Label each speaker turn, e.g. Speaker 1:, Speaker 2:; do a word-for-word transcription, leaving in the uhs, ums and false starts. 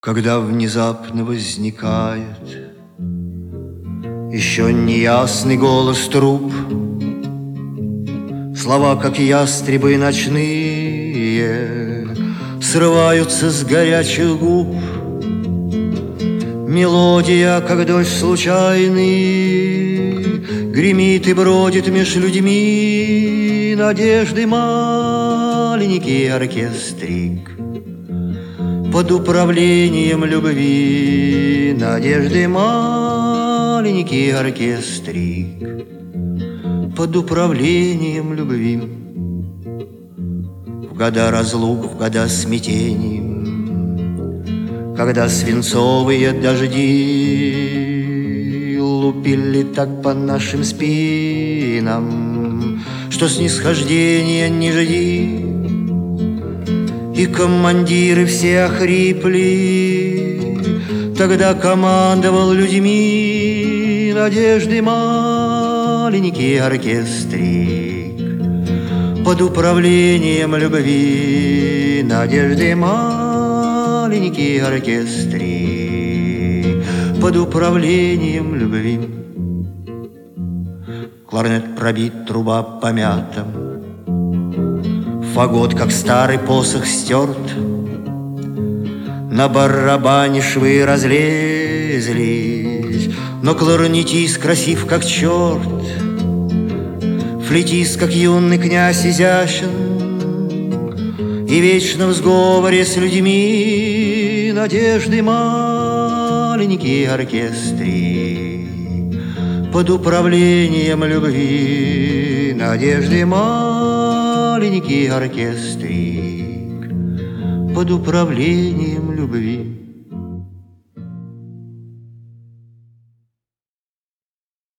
Speaker 1: Когда внезапно возникает еще неясный голос труб, слова, как ястребы ночные, срываются с горячих губ. Мелодия, как дождь случайный, гремит и бродит меж людьми. Надежды маленький оркестрик под управлением любви. Надежды маленький оркестрик под управлением любви. В года разлук, в года смятений, когда свинцовые дожди лупили так по нашим спинам, что снисхождения не жди, и командиры все охрипли, тогда командовал людьми надежды маленький оркестрик под управлением любви. Надежды маленький оркестрик под управлением любви. Кларнет пробит, труба помята, фагот, как старый посох, стерт. На барабане швы разлезлись, но кларнетист красив, как черт. Флейтист, как юный князь, изящен и вечно в сговоре с людьми. Надежды маленький оркестрик под управлением любви. Надежды маленький оркестрик под управлением